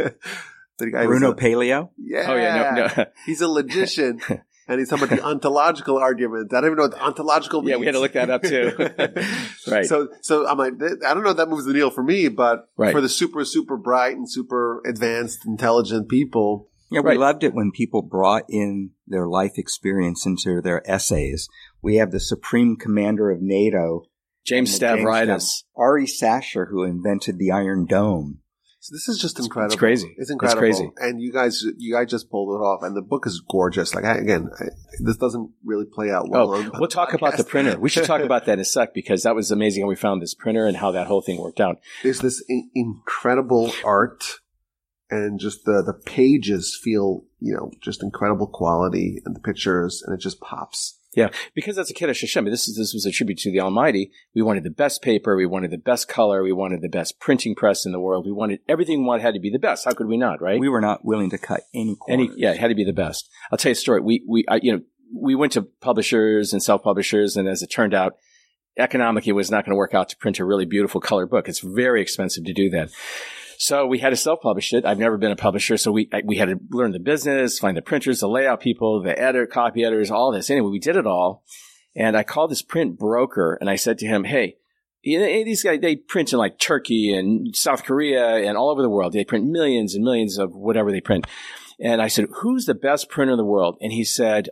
Bruno Paleo? Yeah. Oh yeah, no. He's a logician. And he's talking about the ontological argument. I don't even know what the ontological means. Yeah, we had to look that up too. Right. So I'm like, I don't know if that moves the needle for me, but for the super, super bright and super advanced, intelligent people. Yeah, we loved it when people brought in their life experience into their essays. We have the Supreme Commander of NATO, James Stavridis. Ari Sasher, who invented the Iron Dome. So this is just incredible. It's crazy. It's incredible. It's crazy. And you guys just pulled it off. And the book is gorgeous. Like, this doesn't really play out well. We'll talk about the printer. We should talk about that in a sec, because that was amazing how we found this printer and how that whole thing worked out. There's this incredible art, and just the pages feel, just incredible quality, and the pictures, and it just pops. Yeah, because as a Kiddush Hashem, this was a tribute to the Almighty. We wanted the best paper, we wanted the best color, we wanted the best printing press in the world. We wanted everything had to be the best. How could we not, right? We were not willing to cut any corners. It had to be the best. I'll tell you a story. We went to publishers and self-publishers, and as it turned out, economically it was not going to work out to print a really beautiful color book. It's very expensive to do that. So we had to self-publish it. I've never been a publisher, so we had to learn the business, find the printers, the layout people, the copy editors, all this. Anyway, we did it all. And I called this print broker, and I said to him, hey, these guys, they print in like Turkey and South Korea and all over the world. They print millions and millions of whatever they print. And I said, who's the best printer in the world? And he said,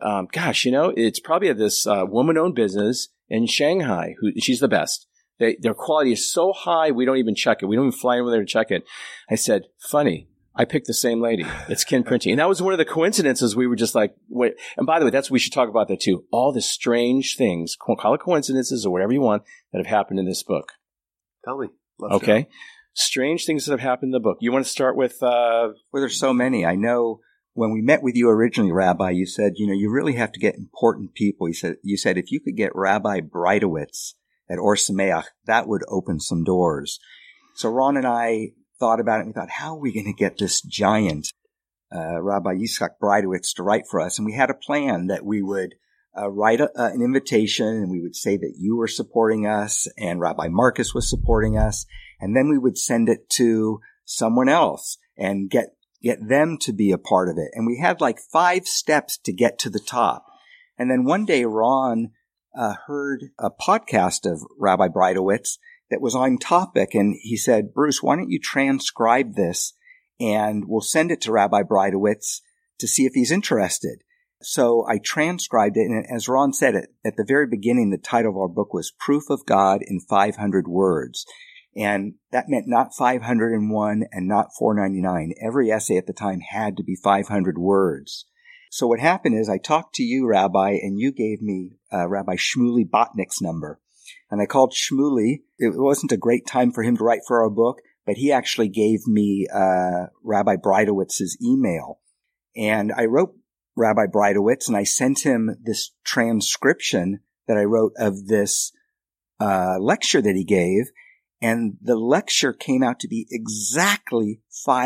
it's probably this woman-owned business in Shanghai. She's the best. Their quality is so high, we don't even check it. We don't even fly over there to check it. I said, funny, I picked the same lady. It's Kin Printing. And that was one of the coincidences. We were just like, wait. And by the way, we should talk about that too. All the strange things, call it coincidences or whatever you want, that have happened in this book. Tell me. Okay. Go. Strange things that have happened in the book. You want to start with? Well, there's so many. I know when we met with you originally, Rabbi, you said, you really have to get important people. You said if you could get Rabbi Breitowitz at Or Sameach, that would open some doors. So Ron and I thought about it, and we thought, how are we going to get this giant, Rabbi Yitzchak Breitowitz, to write for us? And we had a plan that we would write an invitation, and we would say that you were supporting us, and Rabbi Marcus was supporting us, and then we would send it to someone else and get them to be a part of it. And we had like 5 steps to get to the top. And then one day Ron heard a podcast of Rabbi Breitowitz that was on topic, and he said, Bruce, why don't you transcribe this, and we'll send it to Rabbi Breitowitz to see if he's interested. So I transcribed it, and as Ron said, at the very beginning, the title of our book was Proof of God in 500 Words. And that meant not 501 and not 499. Every essay at the time had to be 500 words. So what happened is I talked to you, Rabbi, and you gave me Rabbi Shmuley Botnick's number. And I called Shmuley. It wasn't a great time for him to write for our book, but he actually gave me Rabbi Breitowitz's email. And I wrote Rabbi Breitowitz, and I sent him this transcription that I wrote of this lecture that he gave. And the lecture came out to be exactly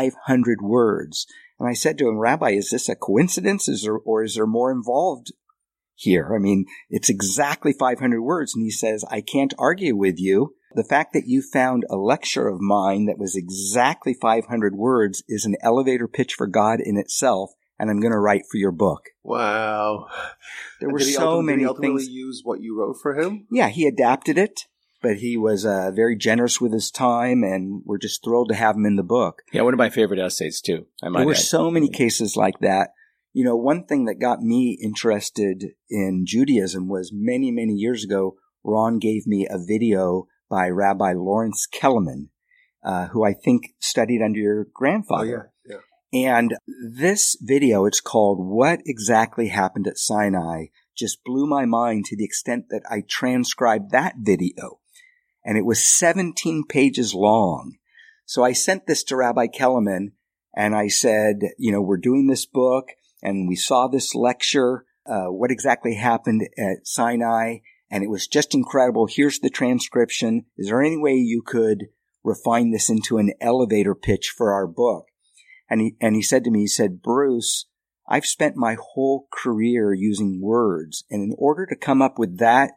500 words. And I said to him, Rabbi, is this a coincidence? Or is there more involved here? I mean, it's exactly 500 words. And he says, I can't argue with you. The fact that you found a lecture of mine that was exactly 500 words is an elevator pitch for God in itself. And I'm going to write for your book. Wow. There were so many things. Did he ultimately use what you wrote for him? Yeah, he adapted it. But he was very generous with his time, and we're just thrilled to have him in the book. Yeah, one of my favorite essays, too. There were so many cases like that. You know, one thing that got me interested in Judaism was many, many years ago, Ron gave me a video by Rabbi Lawrence Kellerman, who I think studied under your grandfather. Oh, yeah. And this video, it's called What Exactly Happened at Sinai, just blew my mind to the extent that I transcribed that video. And it was 17 pages long. So I sent this to Rabbi Kellerman, and I said, you know, we're doing this book, and we saw this lecture, what exactly happened at Sinai, and it was just incredible. Here's the transcription. Is there any way you could refine this into an elevator pitch for our book? And he said to me, he said, Bruce, I've spent my whole career using words, and in order to come up with that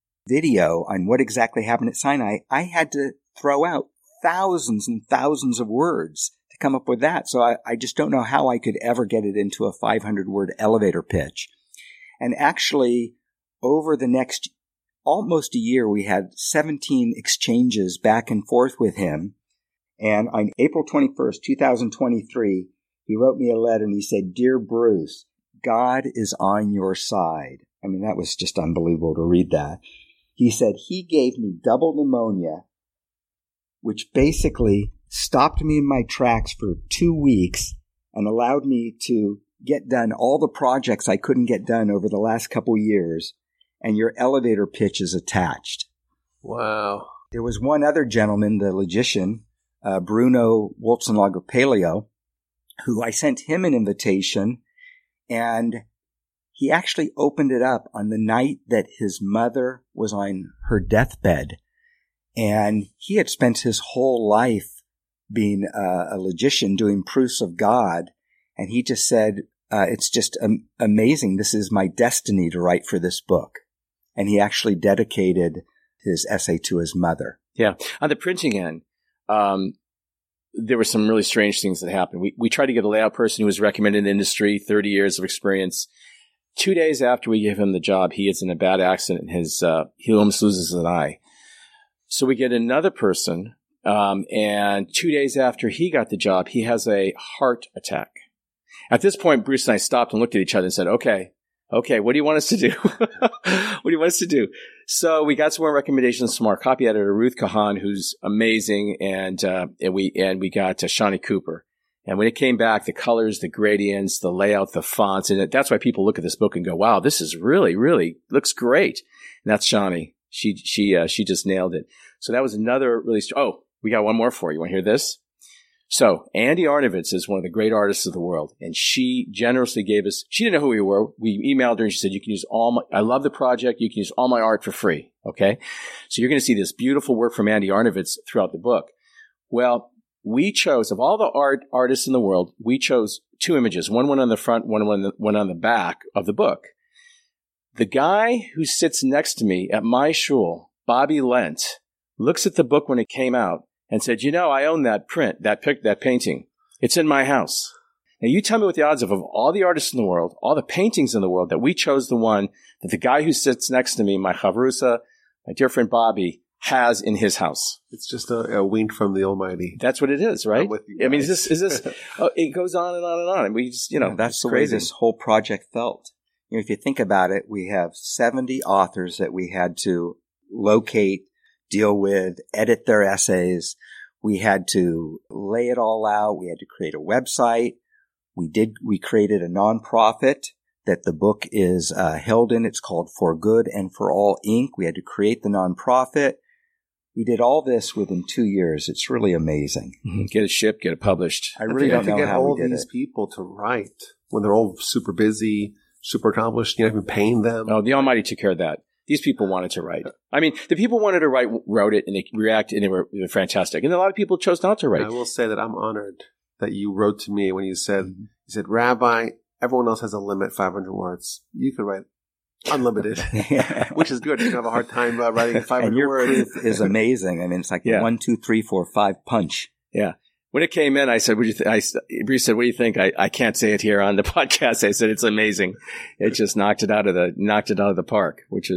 video on what exactly happened at Sinai, I had to throw out thousands and thousands of words to come up with that. So I just don't know how I could ever get it into a 500-word elevator pitch. And actually, over the next almost a year, we had 17 exchanges back and forth with him. And on April 21st, 2023, he wrote me a letter and he said, Dear Bruce, God is on your side. I mean, that was just unbelievable to read that. He said he gave me double pneumonia, which basically stopped me in my tracks for 2 weeks and allowed me to get done all the projects I couldn't get done over the last couple years, and your elevator pitch is attached. Wow. There was one other gentleman, the logician, Bruno Wolzenlager-Paleo, who I sent him an invitation, and he actually opened it up on the night that his mother was on her deathbed. And he had spent his whole life being a logician, doing proofs of God. And he just said, it's just amazing. This is my destiny to write for this book. And he actually dedicated his essay to his mother. Yeah. On the printing end, there were some really strange things that happened. We tried to get a layout person who was recommended in the industry, 30 years of experience. 2 days after we gave him the job, he is in a bad accident. He almost loses an eye. So we get another person, and 2 days after he got the job, he has a heart attack. At this point, Bruce and I stopped and looked at each other and said, okay, what do you want us to do? What do you want us to do? So we got some more recommendations from our copy editor, Ruth Kahan, who's amazing, and we got Shani Cooper. And when it came back, the colors, the gradients, the layout, the fonts, and that's why people look at this book and go, wow, this is really, really looks great. And that's Shani. She just nailed it. So that was another really we got one more for you. You want to hear this? So Andy Arnovitz is one of the great artists of the world, and she generously gave us, she didn't know who we were. We emailed her and she said, you can use I love the project. You can use all my art for free. Okay. So you're going to see this beautiful work from Andy Arnovitz throughout the book. Well, we chose, of all the artists in the world, we chose 2 images. One on the front, one on the back of the book. The guy who sits next to me at my shul, Bobby Lent, looks at the book when it came out and said, I own that print, that painting. It's in my house. Now you tell me what the odds of all the artists in the world, all the paintings in the world, that we chose the one that the guy who sits next to me, my chavrusa, my dear friend Bobby, has in his house. It's just a wink from the Almighty. Is what it is, right? I'm with you guys. I mean, is this, it goes on and on and on. And we just, that's the crazy way this whole project felt. If you think about it, we have 70 authors that we had to locate, deal with, edit their essays. We had to lay it all out. We had to create a website. We created a nonprofit that the book is held in. It's called For Good and For All Inc. We had to create the nonprofit. We did all this within 2 years. It's really amazing. Mm-hmm. Get it shipped, get it published. I really don't know get how all we did these it. people to write when they're all super busy, super accomplished. You're not even paying them. Oh, the Almighty took care of that. These people wanted to write. I mean, the people wanted to write, wrote it, and they reacted, and they were fantastic. And a lot of people chose not to write. I will say that I'm honored that you wrote to me when you said, Rabbi, everyone else has a limit, 500 words. You could write unlimited, which is good. You have a hard time writing 500 and your words. proof is amazing. I mean, it's like 1, 2, 3, 4, 5 punch. Yeah. When it came in, I said, Bruce said, what do you think? I can't say it here on the podcast. I said, it's amazing. It just knocked it out of the park, which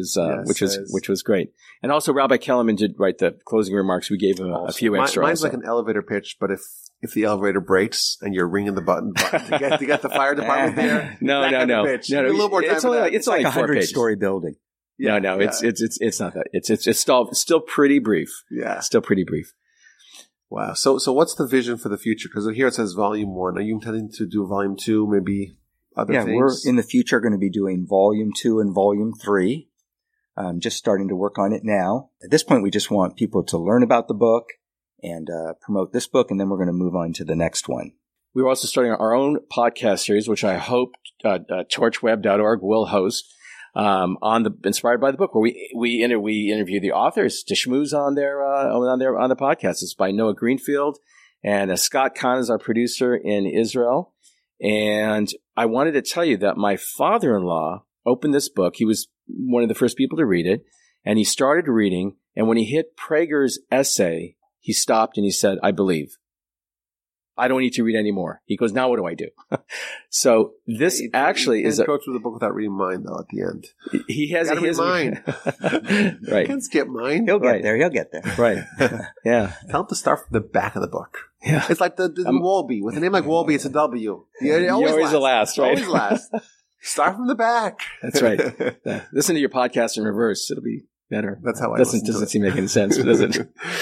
was great. And also Rabbi Kellerman did write the closing remarks. We gave him a few extra. Mine's like an elevator pitch, but if the elevator breaks and you're ringing the button to get the fire department there. No. A little more time. It's only like a 4 pages. 100-story building. Yeah, no, it's not that. It's still pretty brief. Yeah. Still pretty brief. Wow. So what's the vision for the future? Because here it says volume 1. Are you intending to do volume 2, maybe other things? Yeah, we're in the future going to be doing volume 2 and volume 3. Just starting to work on it now. At this point, we just want people to learn about the book and promote this book, and then we're going to move on to the next one. We're also starting our own podcast series, which I hope torchweb.org will host. Inspired by the book, where we interview the authors to schmooze on the podcast. It's by Noah Greenfield, and Scott Kahn is our producer in Israel. And I wanted to tell you that my father-in-law opened this book. He was one of the first people to read it, and he started reading. And when he hit Prager's essay, he stopped and he said, "I believe. I don't need to read anymore." He goes, "Now what do I do?" So this actually is go through the book without reading mine, though. At the end, he has a read mine. Right? You can't skip mine. He'll get there. He'll get there. Right? Yeah. Tell him to start from the back of the book. Yeah. It's like the Wolby. With a name like Wolby, it's a W. You're always the last, right? Always last. Start from the back. That's right. Listen to your podcast in reverse. It'll be better. That's how I doesn't seem to make any sense, does it?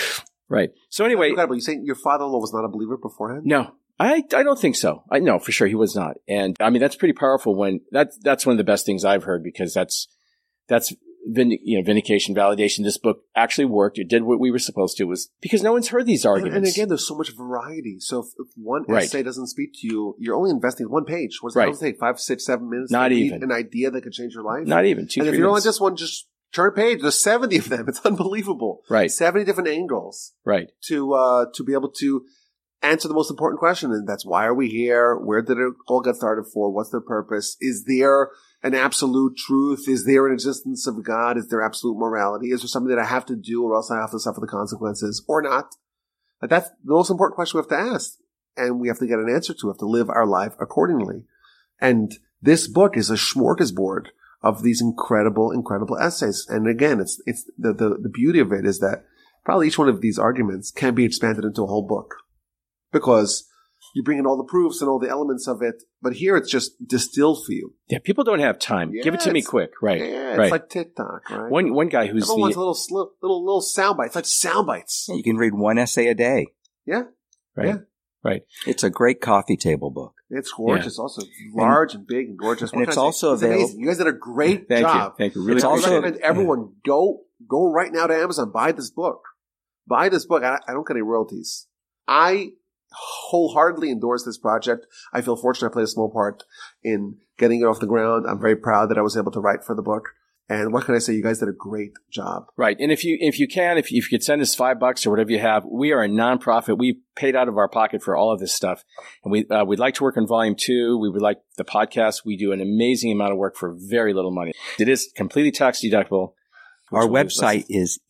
Right. So anyway. Incredible. You saying your father-in-law was not a believer beforehand? No. I don't think so. I know for sure he was not. And I mean, that's pretty powerful when that's one of the best things I've heard, because that's vindication, validation. This book actually worked. It did what we were supposed to, was because no one's heard these arguments. And again, there's so much variety. So if one essay doesn't speak to you, you're only investing in one page. What does it take? 5, 6, 7 minutes? Not even. An idea that could change your life? Not even. 2-3 minutes. And if you don't like this one, just turn a page. There's 70 of them. It's unbelievable. Right. 70 different angles. Right. To be able to answer the most important question, and that's why are we here? Where did it all get started for? What's the purpose? Is there an absolute truth? Is there an existence of God? Is there absolute morality? Is there something that I have to do or else I have to suffer the consequences or not? But that's the most important question we have to ask, and we have to get an answer to. We have to live our life accordingly. And this book is a smorgasbord of these incredible, incredible essays. And again, it's the beauty of it is that probably each one of these arguments can be expanded into a whole book, because you bring in all the proofs and all the elements of it, but here it's just distilled for you. Yeah, people don't have time. Give it to me quick, right? Yeah, it's right. like TikTok, right? One guy who's everyone wants little sound bites, like sound bites. Yeah, you can read one essay a day. Yeah, right, yeah. Right. It's a great coffee table book. It's gorgeous, also large and big and gorgeous. And it's also available. Amazing. You guys did a great job. Thank you. Really, it's also recommend everyone go right now to Amazon, buy this book. Buy this book. I don't get any royalties. I wholeheartedly endorse this project. I feel fortunate I played a small part in getting it off the ground. I'm very proud that I was able to write for the book. And what can I say? You guys did a great job. Right. And if you could send us $5 or whatever you have, we are a nonprofit. We paid out of our pocket for all of this stuff. And we'd like to work on volume 2. We would like the podcast. We do an amazing amount of work for very little money. It is completely tax deductible. Our website is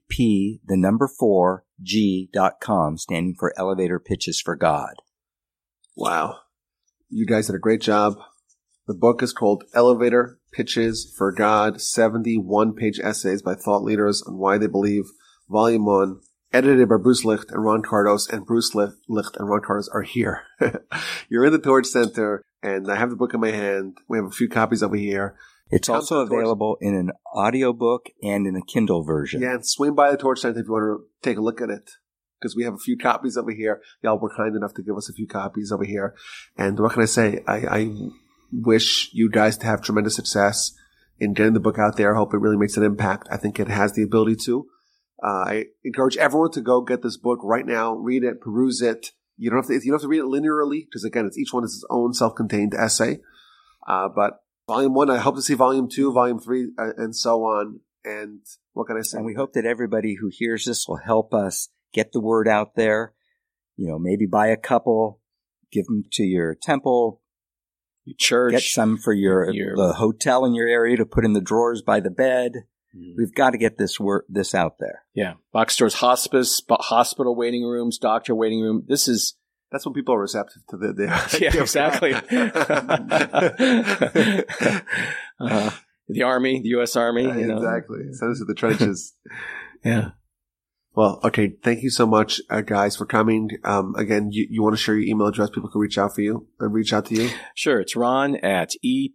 EP4G.com, standing for Elevator Pitches for God. Wow. You guys did a great job. The book is called Elevator Pitches for God, 71-page essays by thought leaders on why they believe. Volume 1, edited by Bruce Licht and Ron Cardos, and Bruce Licht and Ron Cardos are here. You're in the Torch Center, and I have the book in my hand. We have a few copies over here. It's also available in an audiobook and in a Kindle version. Yeah, and swing by the Torch Center if you want to take a look at it, because we have a few copies over here. Y'all were kind enough to give us a few copies over here. And what can I say? I wish you guys to have tremendous success in getting the book out there. I hope it really makes an impact. I think it has the ability to. I encourage everyone to go get this book right now, read it, peruse it. You don't have to read it linearly, because again, each one is its own self-contained essay. But Volume 1, I hope to see Volume 2, Volume 3, and so on. And what can I say? And we hope that everybody who hears this will help us get the word out there. You know, maybe buy a couple, give them to your temple, your church, get some for the hotel in your area to put in the drawers by the bed. We've got to get this out there. Yeah. Box stores, hospice, hospital waiting rooms, doctor waiting room. That's when people are receptive to the yeah, exactly. The Army, the U.S. Army. Exactly. Send us to the trenches. Yeah. Well, okay. Thank you so much, guys, for coming. Again, you want to share your email address? People can reach out to you. Sure. It's Ron at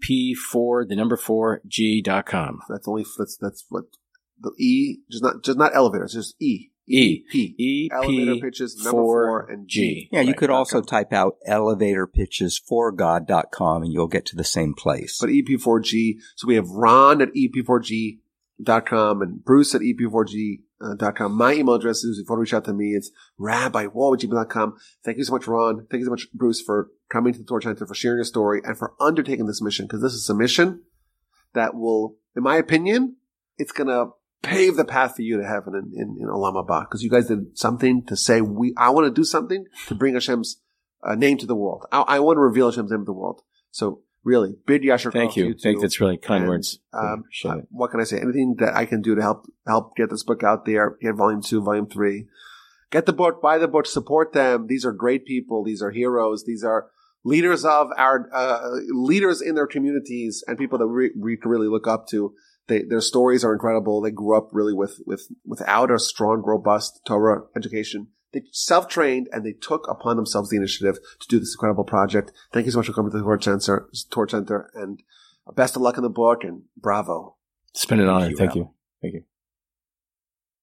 EP4G.com. That's what the E, just not elevator. It's just E. P. Elevator pitches, number 4 and G. Yeah, you could also type out elevatorpitchesforgod.com and you'll get to the same place. But EP4G, so we have Ron at EP4G.com and Bruce at EP4G.com. My email address is, if you want to reach out to me, it's rabbiwall@gmail.com. Thank you so much, Ron. Thank you so much, Bruce, for coming to the Torch Center, for sharing your story, and for undertaking this mission, because this is a mission that will, in my opinion, it's going to pave the path for you to heaven in Olam Haba, because you guys did something to say, I want to do something to bring Hashem's name to the world. I want to reveal Hashem's name to the world. So really, big yasher. Thank you. Thank you. That's really kind words. What can I say? Anything that I can do to help get this book out there, get Volume 2, Volume 3. Get the book, buy the book, support them. These are great people. These are heroes. These are leaders of our leaders in their communities, and people that we can really look up to. Their stories are incredible. They grew up really without a strong, robust Torah education. They self-trained, and they took upon themselves the initiative to do this incredible project. Thank you so much for coming to the Torch Center, and best of luck in the book, and bravo. It's been an honor. Thank you.